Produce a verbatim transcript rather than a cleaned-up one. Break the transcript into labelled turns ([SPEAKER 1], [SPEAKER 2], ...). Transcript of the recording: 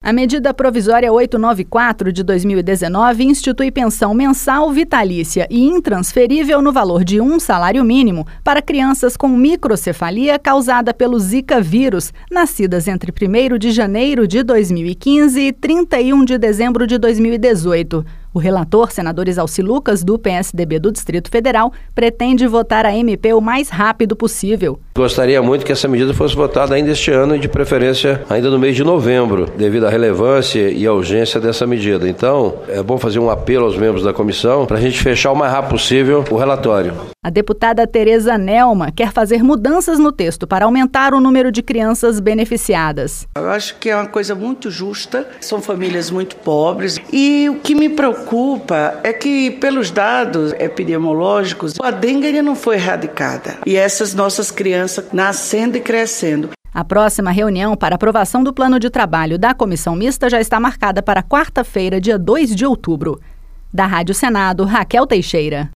[SPEAKER 1] A medida provisória oitocentos e noventa e quatro de dois mil e dezenove institui pensão mensal, vitalícia e intransferível no valor de um salário mínimo para crianças com microcefalia causada pelo Zika vírus, nascidas entre primeiro de janeiro de dois mil e quinze e trinta e um de dezembro de dois mil e dezoito. O relator, senador Exalci Lucas, do P S D B do Distrito Federal, pretende votar a M P o mais rápido possível.
[SPEAKER 2] Gostaria muito que essa medida fosse votada ainda este ano e, de preferência, ainda no mês de novembro, devido à relevância e à urgência dessa medida. Então, é bom fazer um apelo aos membros da comissão para a gente fechar o mais rápido possível o relatório.
[SPEAKER 1] A deputada Tereza Nelma quer fazer mudanças no texto para aumentar o número de crianças beneficiadas.
[SPEAKER 3] Eu acho que é uma coisa muito justa, são famílias muito pobres e o que me preocupa é que, pelos dados epidemiológicos, a dengue ainda não foi erradicada e essas nossas crianças nascendo e crescendo.
[SPEAKER 1] A próxima reunião para aprovação do plano de trabalho da comissão mista já está marcada para quarta-feira, dia dois de outubro. Da Rádio Senado, Raquel Teixeira.